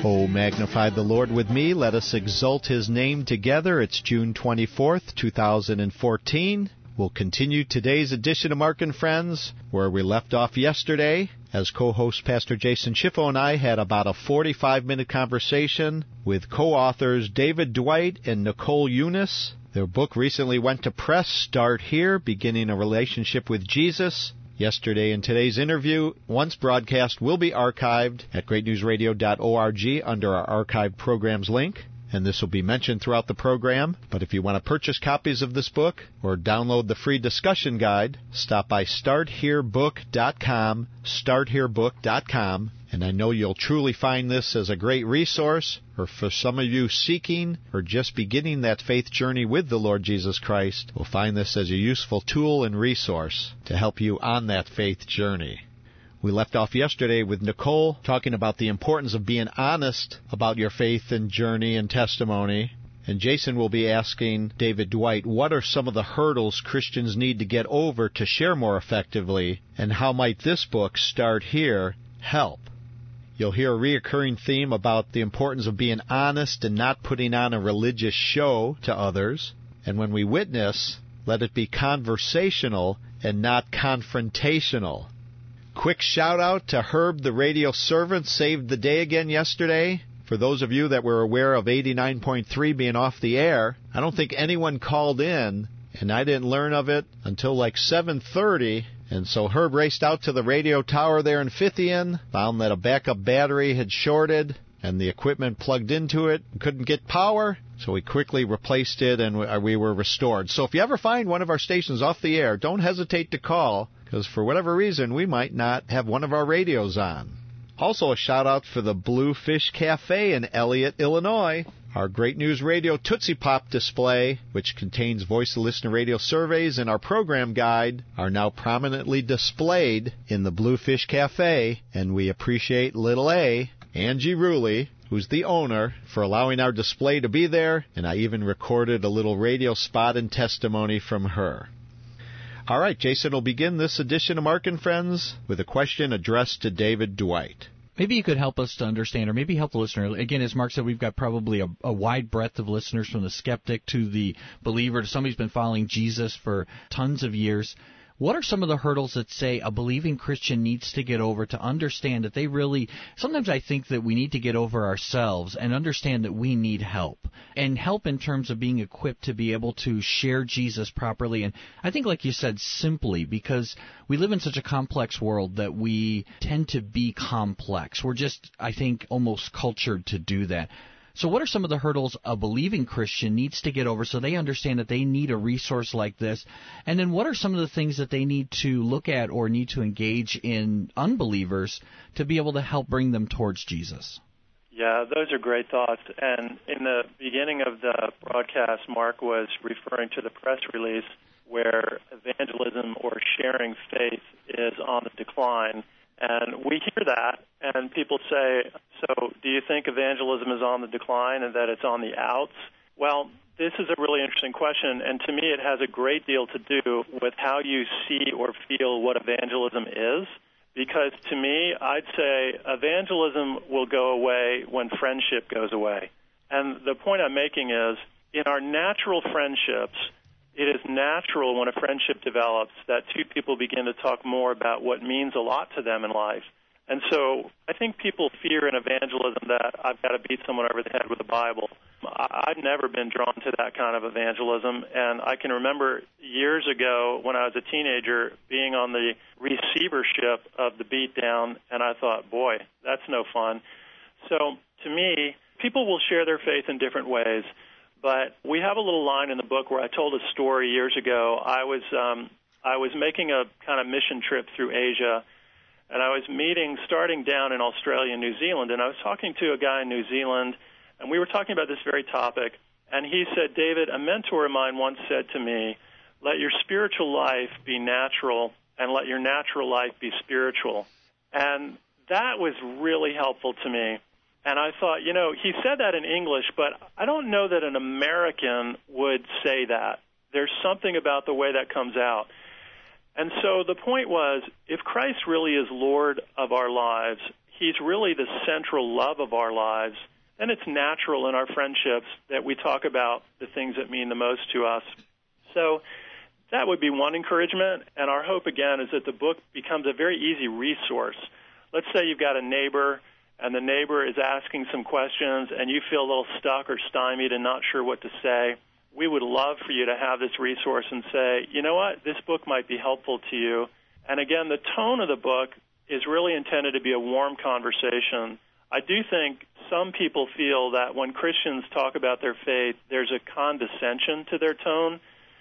Oh, magnify the Lord with me. Let us exalt His name together. It's June 24th, 2014. We'll continue today's edition of Mark and Friends, where we left off yesterday, as co-host Pastor Jason Schiffo and I had about a 45-minute conversation with co-authors David Dwight and Nicole Eunice. Their book recently went to press, Start Here, Beginning a Relationship with Jesus. Yesterday and today's interview, once broadcast, will be archived at greatnewsradio.org under our archived programs link. And this will be mentioned throughout the program. But if you want to purchase copies of this book or download the free discussion guide, stop by starthearebook.com, starthearebook.com. And I know you'll truly find this as a great resource, or for some of you seeking or just beginning that faith journey with the Lord Jesus Christ, will find this as a useful tool and resource to help you on that faith journey. We left off yesterday with Nicole talking about the importance of being honest about your faith and journey and testimony. And Jason will be asking David Dwight, what are some of the hurdles Christians need to get over to share more effectively, and how might this book, Start Here, help? You'll hear a reoccurring theme about the importance of being honest and not putting on a religious show to others. And when we witness, let it be conversational and not confrontational. Quick shout-out to Herb, the radio servant, saved the day again yesterday. For those of you that were aware of 89.3 being off the air, I don't think anyone called in, and I didn't learn of it until like 7:30. And so Herb raced out to the radio tower there in Fithian, found that a backup battery had shorted, and the equipment plugged into it couldn't get power, so we quickly replaced it, and we were restored. So if you ever find one of our stations off the air, don't hesitate to call, because for whatever reason, we might not have one of our radios on. Also a shout-out for the Bluefish Cafe in Elliott, Illinois. Our Great News Radio Tootsie Pop display, which contains voice of listener radio surveys and our program guide, are now prominently displayed in the Bluefish Cafe, and we appreciate Little A, Angie Ruley, who's the owner, for allowing our display to be there, and I even recorded a little radio spot and testimony from her. All right, Jason will begin this edition of Mark and Friends with a question addressed to David Dwight. Maybe you could help us to understand, or maybe help the listener. Again, as Mark said, we've got probably a wide breadth of listeners, from the skeptic to the believer to somebody who's been following Jesus for tons of years. What are some of the hurdles that, say, a believing Christian needs to get over to understand that they really, sometimes I think that we need to get over ourselves and understand that we need help, and help in terms of being equipped to be able to share Jesus properly. And I think, like you said, simply, because we live in such a complex world that we tend to be complex. We're just, I think, almost cultured to do that. So what are some of the hurdles a believing Christian needs to get over so they understand that they need a resource like this? And then what are some of the things that they need to look at or need to engage in unbelievers to be able to help bring them towards Jesus? Yeah, those are great thoughts. And in the beginning of the broadcast, Mark was referring to the press release where evangelism or sharing faith is on the decline. And we hear that, and people say, so do you think evangelism is on the decline and that it's on the outs? Well, this is a really interesting question, and to me it has a great deal to do with how you see or feel what evangelism is. Because to me, I'd say evangelism will go away when friendship goes away. And the point I'm making is, in our natural friendships, it is natural when a friendship develops that two people begin to talk more about what means a lot to them in life. And so I think people fear in evangelism that I've got to beat someone over the head with the Bible. I've never been drawn to that kind of evangelism, and I can remember years ago when I was a teenager being on the receivership of the beatdown, and I thought, boy, that's no fun. So to me, people will share their faith in different ways. But we have a little line in the book where I told a story years ago. I was making a kind of mission trip through Asia, and I was starting down in Australia and New Zealand, and I was talking to a guy in New Zealand, and we were talking about this very topic, and he said, David, a mentor of mine once said to me, let your spiritual life be natural, and let your natural life be spiritual. And that was really helpful to me. And I thought, he said that in English, but I don't know that an American would say that. There's something about the way that comes out. And so the point was, if Christ really is Lord of our lives, he's really the central love of our lives, then it's natural in our friendships that we talk about the things that mean the most to us. So that would be one encouragement, and our hope, again, is that the book becomes a very easy resource. Let's say you've got a neighbor, and the neighbor is asking some questions, and you feel a little stuck or stymied and not sure what to say. We would love for you to have this resource and say, you know what, this book might be helpful to you. And again, the tone of the book is really intended to be a warm conversation. I do think some people feel that when Christians talk about their faith, there's a condescension to their tone,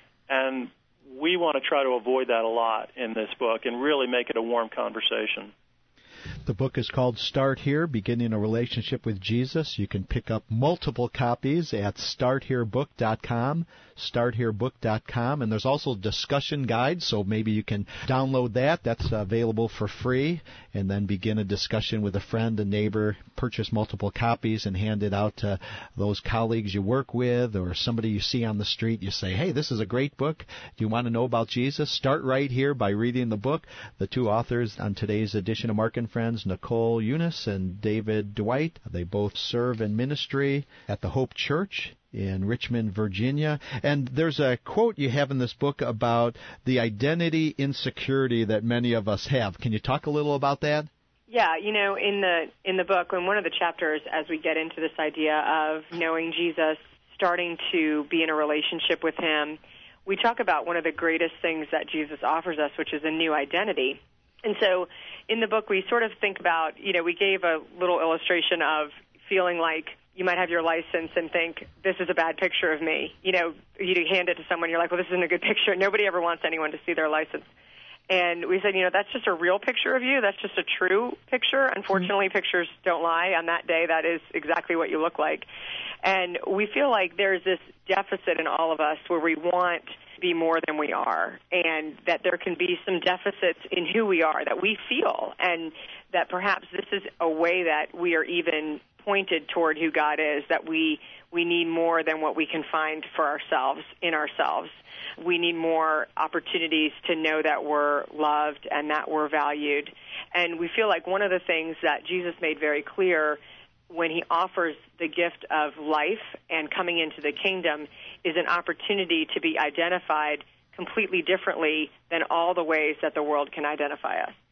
and we want to try to avoid that a lot in this book and really make it a warm conversation. The book is called Start Here, Beginning a Relationship with Jesus. You can pick up multiple copies at startherebook.com, startherebook.com, and there's also a discussion guide, so maybe you can download that. That's available for free, and then begin a discussion with a friend, a neighbor, purchase multiple copies and hand it out to those colleagues you work with or somebody you see on the street. You say, hey, this is a great book. Do you want to know about Jesus? Start right here by reading the book. The two authors on today's edition of Mark and Friends, Nicole Eunice and David Dwight, they both serve in ministry at the Hope Church in Richmond, Virginia. And there's a quote you have in this book about the identity insecurity that many of us have. Can you talk a little about that? Yeah, you know, in the book, in one of the chapters, as we get into this idea of knowing Jesus, starting to be in a relationship with him, we talk about one of the greatest things that Jesus offers us, which is a new identity. And so in the book, we sort of think about, you know, we gave a little illustration of feeling like you might have your license and think, this is a bad picture of me. You know, you hand it to someone, you're like, well, this isn't a good picture. Nobody ever wants anyone to see their license. And we said, you know, that's just a real picture of you. That's just a true picture. Unfortunately, pictures don't lie. On that day, that is exactly what you look like. And we feel like there's this deficit in all of us where we want to be more than we are, and that there can be some deficits in who we are that we feel, and that perhaps this is a way that we are even pointed toward who God is, that we need more than what we can find for ourselves, in ourselves. We need more opportunities to know that we're loved and that we're valued. And we feel like one of the things that Jesus made very clear when he offers the gift of life and coming into the kingdom is an opportunity to be identified completely differently than all the ways that the world can identify us.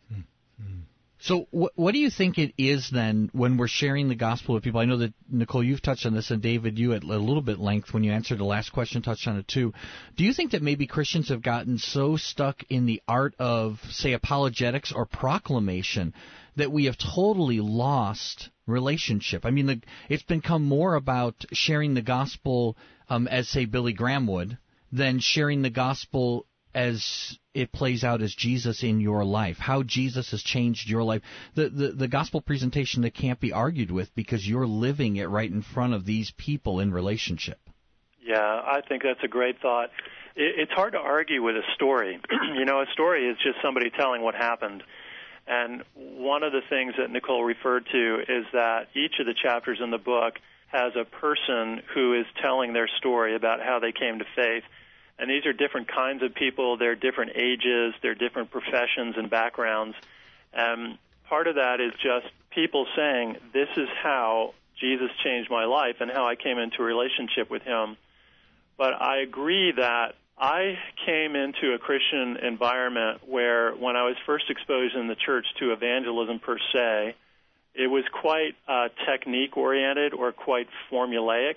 So what do you think it is then when we're sharing the gospel with people? I know that, Nicole, you've touched on this, and David, you at a little bit length when you answered the last question touched on it too. Do you think that maybe Christians have gotten so stuck in the art of, say, apologetics or proclamation that we have totally lost relationship? I mean, it's become more about sharing the gospel as, say, Billy Graham would, than sharing the gospel as it plays out as Jesus in your life, how Jesus has changed your life. The gospel presentation that can't be argued with because you're living it right in front of these people in relationship. Yeah, I think that's a great thought. It's hard to argue with a story. You know, a story is just somebody telling what happened. And one of the things that Nicole referred to is that each of the chapters in the book has a person who is telling their story about how they came to faith. And these are different kinds of people. They're different ages. They're different professions and backgrounds. And part of that is just people saying, this is how Jesus changed my life and how I came into a relationship with him. But I agree that I came into a Christian environment where when I was first exposed in the church to evangelism per se, it was quite technique-oriented or quite formulaic.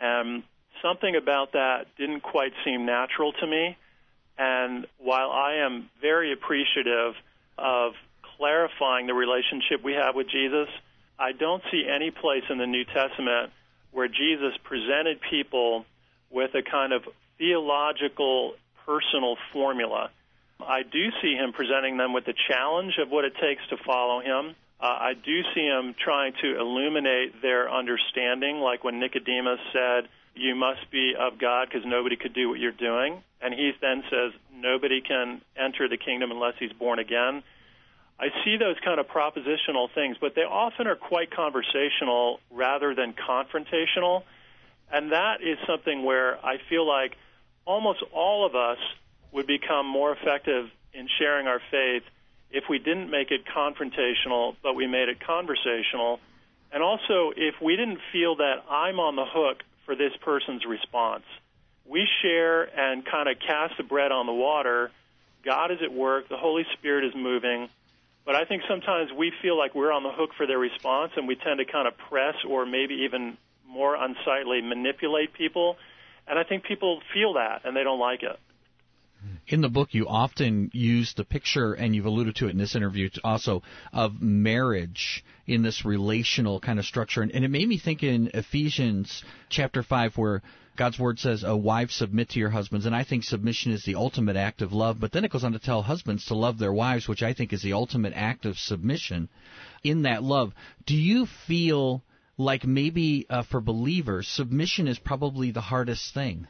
Something about that didn't quite seem natural to me. And while I am very appreciative of clarifying the relationship we have with Jesus, I don't see any place in the New Testament where Jesus presented people with a kind of theological, personal formula. I do see him presenting them with the challenge of what it takes to follow him. I do see him trying to illuminate their understanding, like when Nicodemus said, you must be of God because nobody could do what you're doing. And he then says, nobody can enter the kingdom unless he's born again. I see those kind of propositional things, but they often are quite conversational rather than confrontational. And that is something where I feel like almost all of us would become more effective in sharing our faith if we didn't make it confrontational, but we made it conversational, and also if we didn't feel that I'm on the hook for this person's response. We share and kind of cast the bread on the water. God is at work. The Holy Spirit is moving. But I think sometimes we feel like we're on the hook for their response, and we tend to kind of press or maybe even more unsightly manipulate people. And I think people feel that, and they don't like it. In the book, you often use the picture, and you've alluded to it in this interview also, of marriage in this relational kind of structure. And it made me think in Ephesians chapter 5, where God's Word says, wives, submit to your husbands. And I think submission is the ultimate act of love. But then it goes on to tell husbands to love their wives, which I think is the ultimate act of submission in that love. Do you feel like maybe for believers, submission is probably the hardest thing?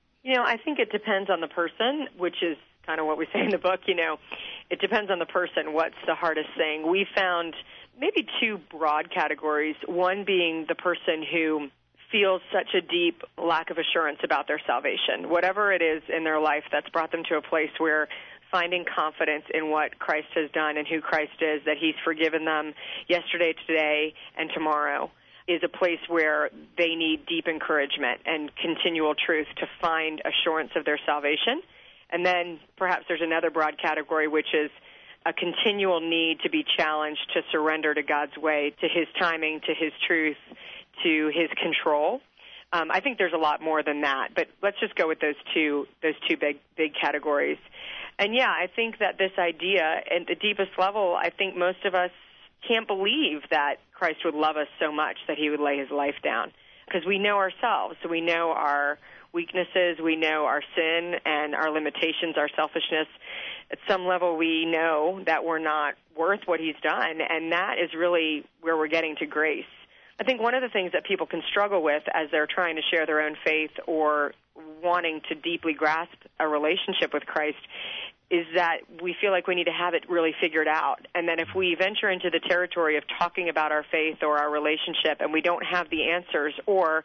I think it depends on the person, which is kind of what we say in the book. It depends on the person. What's the hardest thing? We found maybe two broad categories, one being the person who feels such a deep lack of assurance about their salvation, whatever it is in their life that's brought them to a place where finding confidence in what Christ has done and who Christ is, that he's forgiven them yesterday, today, and tomorrow, is a place where they need deep encouragement and continual truth to find assurance of their salvation. And then perhaps there's another broad category, which is a continual need to be challenged to surrender to God's way, to his timing, to his truth, to his control. I think there's a lot more than that, but let's just go with those two big categories. And yeah, I think that this idea, at the deepest level, I think most of us can't believe that Christ would love us so much that he would lay his life down, because we know ourselves. So we know our weaknesses, we know our sin and our limitations, our selfishness. At some level, we know that we're not worth what he's done, and that is really where we're getting to grace. I think one of the things that people can struggle with as they're trying to share their own faith or wanting to deeply grasp a relationship with Christ is that we feel like we need to have it really figured out. And then if we venture into the territory of talking about our faith or our relationship and we don't have the answers, or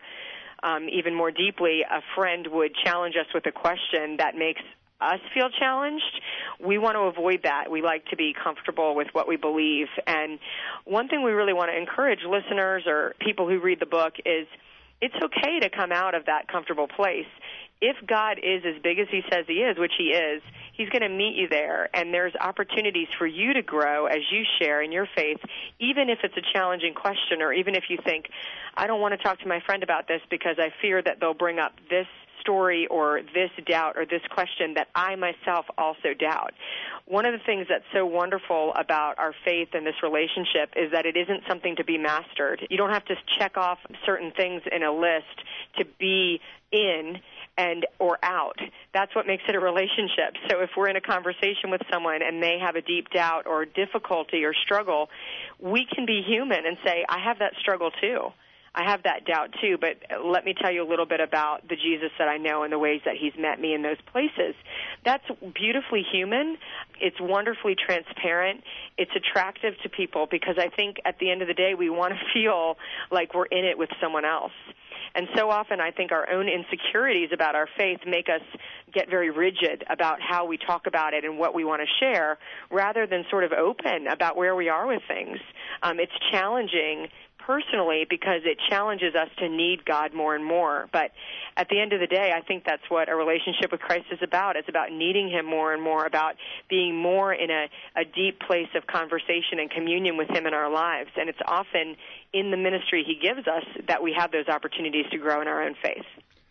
even more deeply, a friend would challenge us with a question that makes us feel challenged, we want to avoid that. We like to be comfortable with what we believe. And one thing we really want to encourage listeners or people who read the book is it's okay to come out of that comfortable place. If God is as big as he says he is, which he is, he's going to meet you there, and there's opportunities for you to grow as you share in your faith, even if it's a challenging question, or even if you think, I don't want to talk to my friend about this because I fear that they'll bring up this story or this doubt or this question that I myself also doubt. One of the things that's so wonderful about our faith and this relationship is that it isn't something to be mastered. You don't have to check off certain things in a list to be in and or out. That's what makes it a relationship. So if we're in a conversation with someone and they have a deep doubt or difficulty or struggle, we can be human and say, I have that struggle too. I have that doubt too, but let me tell you a little bit about the Jesus that I know and the ways that he's met me in those places. That's beautifully human. It's wonderfully transparent. It's attractive to people because I think at the end of the day we want to feel like we're in it with someone else. And so often I think our own insecurities about our faith make us get very rigid about how we talk about it and what we want to share rather than sort of open about where we are with things. It's challenging personally because it challenges us to need God more and more. But at the end of the day, I think that's what a relationship with Christ is about. It's about needing him more and more, about being more in a deep place of conversation and communion with him in our lives. And it's often in the ministry he gives us that we have those opportunities to grow in our own faith.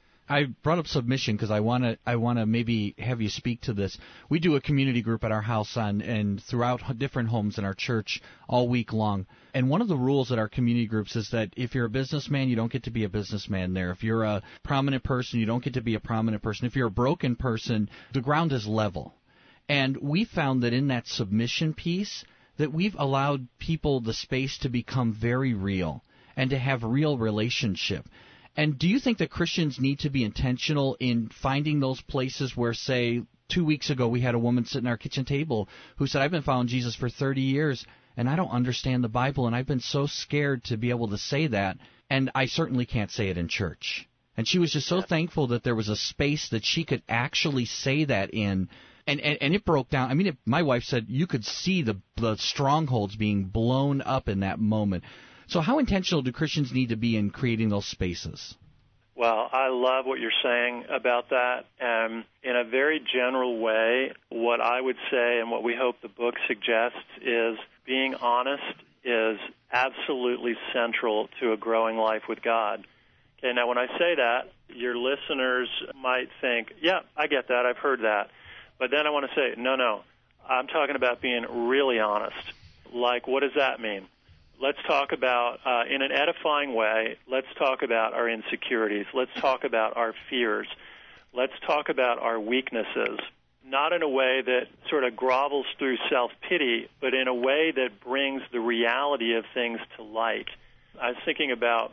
I brought up submission because I want to maybe have you speak to this. We do a community group at our house and throughout different homes in our church all week long. And one of the rules at our community groups is that if you're a businessman, you don't get to be a businessman there. If you're a prominent person, you don't get to be a prominent person. If you're a broken person, the ground is level. And we found that in that submission piece, that we've allowed people the space to become very real and to have real relationship. And do you think that Christians need to be intentional in finding those places where, say, 2 weeks ago we had a woman sitting at our kitchen table who said, I've been following Jesus for 30 years, and I don't understand the Bible, and I've been so scared to be able to say that, and I certainly can't say it in church. And she was just so thankful that there was a space that she could actually say that in. And it broke down. I mean, my wife said you could see the strongholds being blown up in that moment. So how intentional do Christians need to be in creating those spaces? Well, I love what you're saying about that. In a very general way, what I would say and what we hope the book suggests is being honest is absolutely central to a growing life with God. Okay, now when I say that, your listeners might think, yeah, I get that, I've heard that. But then I want to say, no, I'm talking about being really honest. Like, what does that mean? Let's talk about, in an edifying way, let's talk about our insecurities. Let's talk about our fears. Let's talk about our weaknesses, not in a way that sort of grovels through self-pity, but in a way that brings the reality of things to light. I was thinking about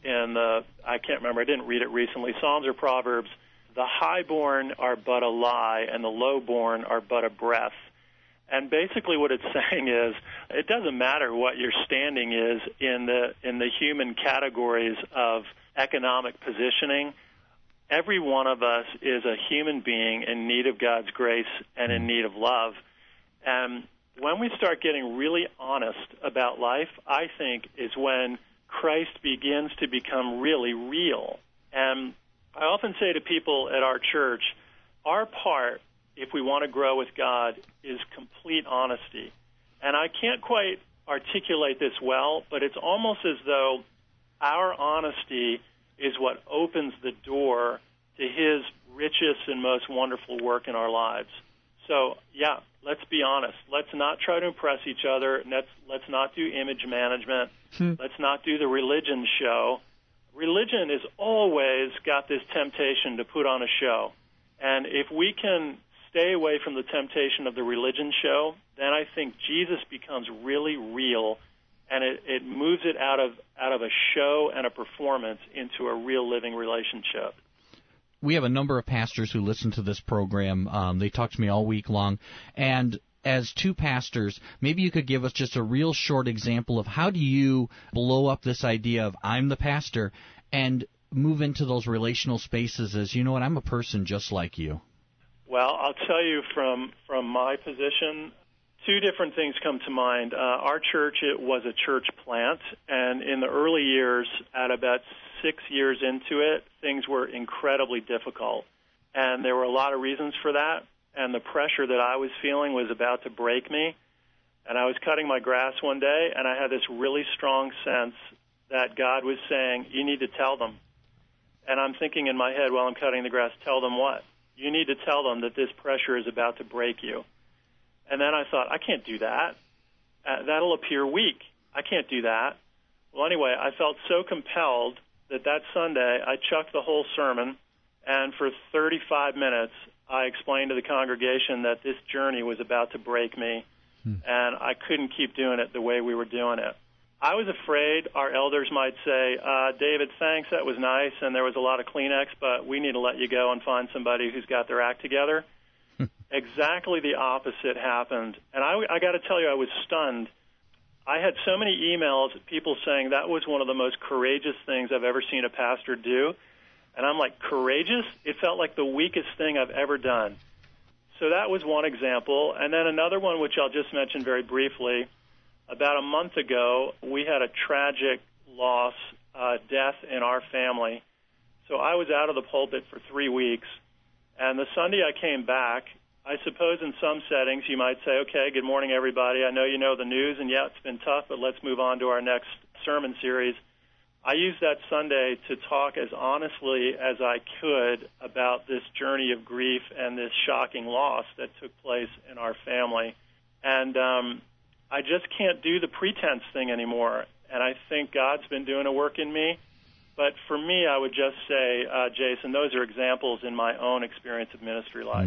I can't remember, I didn't read it recently, Psalms or Proverbs, the highborn are but a lie and the lowborn are but a breath. And basically what it's saying is it doesn't matter what your standing is in the human categories of economic positioning. Every one of us is a human being in need of God's grace and in need of love. And when we start getting really honest about life, I think is when Christ begins to become really real. And I often say to people at our church, our part, if we want to grow with God, is complete honesty. And I can't quite articulate this well, but it's almost as though our honesty is what opens the door to His richest and most wonderful work in our lives. So, yeah, let's be honest. Let's not try to impress each other. Let's not do image management. Let's not do the religion show. Religion has always got this temptation to put on a show. And if we can stay away from the temptation of the religion show, then I think Jesus becomes really real, and it moves it out of a show and a performance into a real living relationship. We have a number of pastors who listen to this program. They talk to me all week long. And as two pastors, maybe you could give us just a real short example of how do you blow up this idea of I'm the pastor and move into those relational spaces as, you know what, I'm a person just like you. Well, I'll tell you from my position, two different things come to mind. Our church, it was a church plant, and in the early years, at about 6 years into it, things were incredibly difficult. And there were a lot of reasons for that, and the pressure that I was feeling was about to break me. And I was cutting my grass one day, and I had this really strong sense that God was saying, you need to tell them. And I'm thinking in my head while I'm cutting the grass, tell them what? You need to tell them that this pressure is about to break you. And then I thought, I can't do that. That'll appear weak. I can't do that. Well, anyway, I felt so compelled that Sunday I chucked the whole sermon, and for 35 minutes I explained to the congregation that this journey was about to break me, and I couldn't keep doing it the way we were doing it. I was afraid our elders might say, David, thanks, that was nice, and there was a lot of Kleenex, but we need to let you go and find somebody who's got their act together. Exactly the opposite happened, and I got to tell you, I was stunned. I had so many emails, people saying that was one of the most courageous things I've ever seen a pastor do, and I'm like, courageous? It felt like the weakest thing I've ever done. So that was one example, and then another one, which I'll just mention very briefly. About a month ago, we had a tragic loss, death in our family. So I was out of the pulpit for 3 weeks, and the Sunday I came back, I suppose in some settings you might say, okay, good morning, everybody. I know you know the news, and yeah, it's been tough, but let's move on to our next sermon series. I used that Sunday to talk as honestly as I could about this journey of grief and this shocking loss that took place in our family. And I just can't do the pretense thing anymore, and I think God's been doing a work in me. But for me, I would just say, Jason, those are examples in my own experience of ministry life.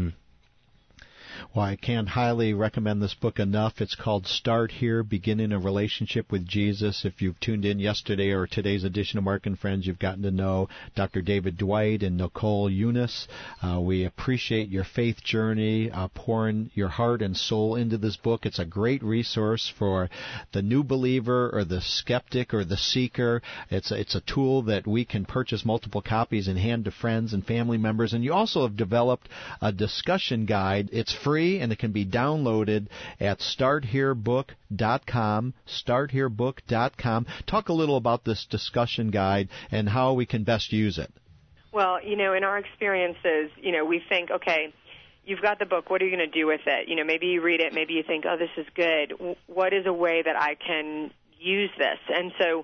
Well, I can't highly recommend this book enough. It's called Start Here, Beginning a Relationship with Jesus. If you've tuned in yesterday or today's edition of Mark and Friends, you've gotten to know Dr. David Dwight and Nicole Eunice. We appreciate your faith journey, pouring your heart and soul into this book. It's a great resource for the new believer or the skeptic or the seeker. It's a tool that we can purchase multiple copies and hand to friends and family members. And you also have developed a discussion guide. It's free, and it can be downloaded at startherebook.com, startherebook.com. Talk a little about this discussion guide and how we can best use it. Well, in our experiences, we think, okay, you've got the book. What are you going to do with it? Maybe you read it. Maybe you think, oh, this is good. What is a way that I can use this? And so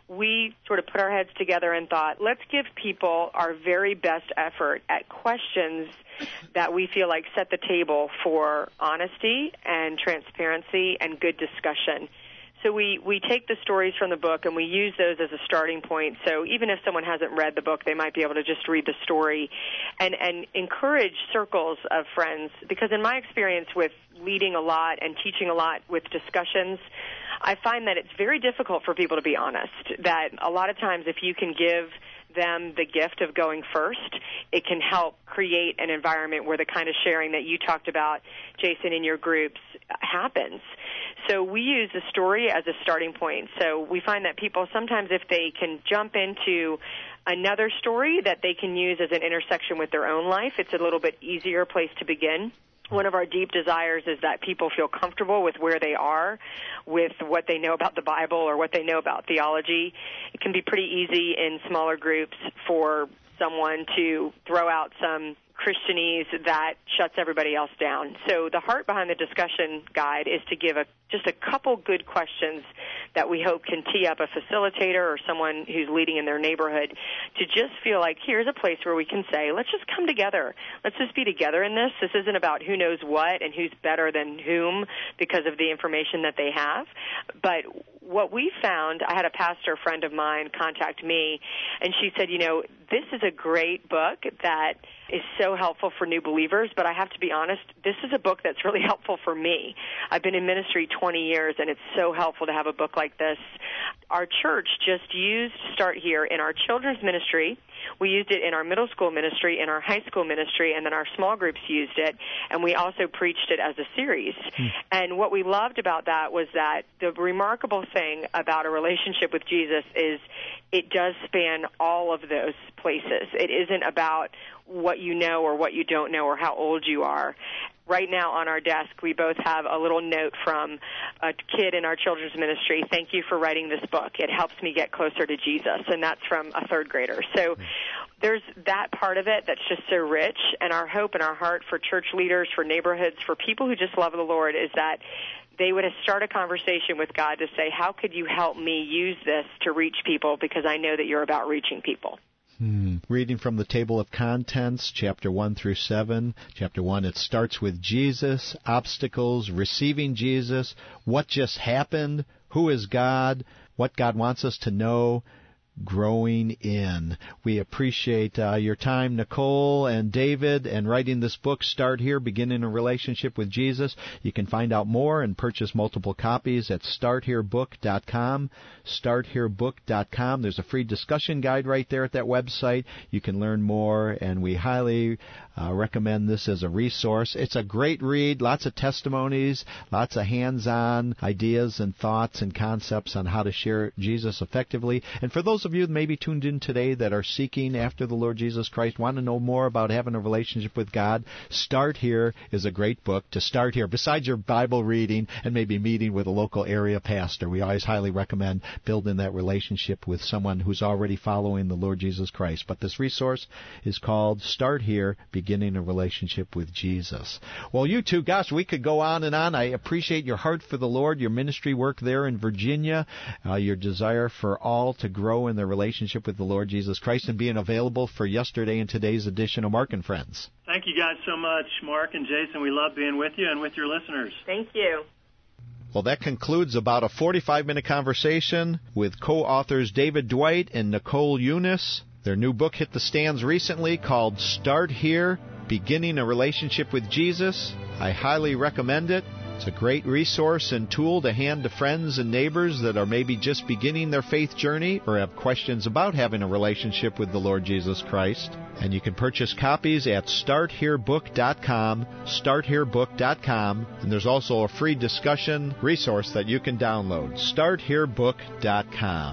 we sort of put our heads together and thought, let's give people our very best effort at questions that we feel like set the table for honesty and transparency and good discussion. So we take the stories from the book and we use those as a starting point. So even if someone hasn't read the book, they might be able to just read the story and encourage circles of friends. Because in my experience with leading a lot and teaching a lot with discussions, I find that it's very difficult for people to be honest. That a lot of times if you can give them the gift of going first, it can help create an environment where the kind of sharing that you talked about, Jason, in your groups happens. So we use the story as a starting point. So we find that people sometimes, if they can jump into another story that they can use as an intersection with their own life, it's a little bit easier place to begin. One of our deep desires is that people feel comfortable with where they are, with what they know about the Bible or what they know about theology. It can be pretty easy in smaller groups for someone to throw out some Christianese that shuts everybody else down. So the heart behind the discussion guide is to give just a couple good questions that we hope can tee up a facilitator or someone who's leading in their neighborhood to just feel like here's a place where we can say, let's just come together. Let's just be together in this. This isn't about who knows what and who's better than whom because of the information that they have. But what we found, I had a pastor friend of mine contact me, and she said, this is a great book that is so helpful for new believers, but I have to be honest, this is a book that's really helpful for me. I've been in ministry 20 years, and it's so helpful to have a book like this. Our church just used Start Here in our children's ministry. We used it in our middle school ministry, in our high school ministry, and then our small groups used it, and we also preached it as a series. And what we loved about that was that the remarkable thing about a relationship with Jesus is it does span all of those places. It isn't about what you know or what you don't know or how old you are. Right now on our desk, we both have a little note from a kid in our children's ministry. Thank you for writing this book. It helps me get closer to Jesus, and that's from a third grader. So there's that part of it that's just so rich, and our hope and our heart for church leaders, for neighborhoods, for people who just love the Lord is that they would start a conversation with God to say, how could you help me use this to reach people, because I know that you're about reaching people. Reading from the table of contents, chapter 1 through 7. Chapter 1, it starts with Jesus, obstacles, receiving Jesus, what just happened, who is God, what God wants us to know, growing in. We appreciate your time, Nicole and David, and writing this book, Start Here, Beginning a Relationship with Jesus. You can find out more and purchase multiple copies at startherebook.com, startherebook.com. There's a free discussion guide right there at that website. You can learn more, and we highly recommend this as a resource. It's a great read, lots of testimonies, lots of hands-on ideas and thoughts and concepts on how to share Jesus effectively. And for those of you maybe tuned in today that are seeking after the Lord Jesus Christ, want to know more about having a relationship with God, Start Here is a great book to start here. Besides your Bible reading and maybe meeting with a local area pastor, we always highly recommend building that relationship with someone who's already following the Lord Jesus Christ. But this resource is called Start Here, Beginning a Relationship with Jesus. Well, you two, gosh, we could go on and on. I appreciate your heart for the Lord, your ministry work there in Virginia, your desire for all to grow in their relationship with the Lord Jesus Christ, and being available for yesterday and today's edition of Mark and Friends. Thank you guys so much, Mark and Jason. We love being with you and with your listeners. Thank you. Well, that concludes about a 45-minute conversation with co-authors David Dwight and Nicole Eunice. Their new book hit the stands recently called Start Here, Beginning a Relationship with Jesus. I highly recommend it. It's a great resource and tool to hand to friends and neighbors that are maybe just beginning their faith journey or have questions about having a relationship with the Lord Jesus Christ. And you can purchase copies at startherebook.com, startherebook.com, and there's also a free discussion resource that you can download, startherebook.com.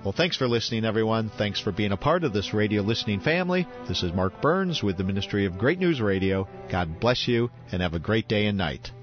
Well, thanks for listening, everyone. Thanks for being a part of this radio listening family. This is Mark Burns with the Ministry of Great News Radio. God bless you, and have a great day and night.